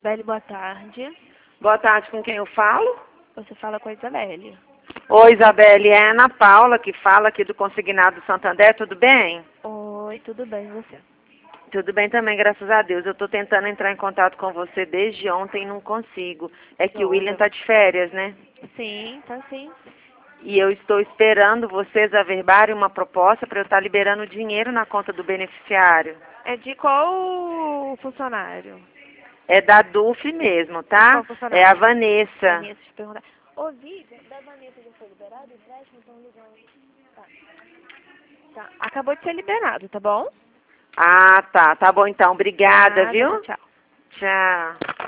Isabelle, boa tarde. Boa tarde, com quem eu falo? Você fala com a Isabelle. Oi, Isabelle, é a Ana Paula que fala aqui do Consignado Santander, tudo bem? Oi, tudo bem, e você? Tudo bem também, graças a Deus. Eu estou tentando entrar em contato com você desde ontem e não consigo. É que o William está de férias, né? Sim, tá sim. E eu estou esperando vocês averbarem uma proposta para eu estar liberando dinheiro na conta do beneficiário. É de qual funcionário? É da DUF mesmo, De tá? qual É a funcionário? Vanessa. Vanessa, te perguntar. Ô, Vivian, da Vanessa já foi liberado o empréstimo? Estão ligando. Tá. Tá. Acabou de ser liberado, tá bom? Ah, tá. Tá bom então. Obrigada, Nada, tchau, viu? tchau. Tchau.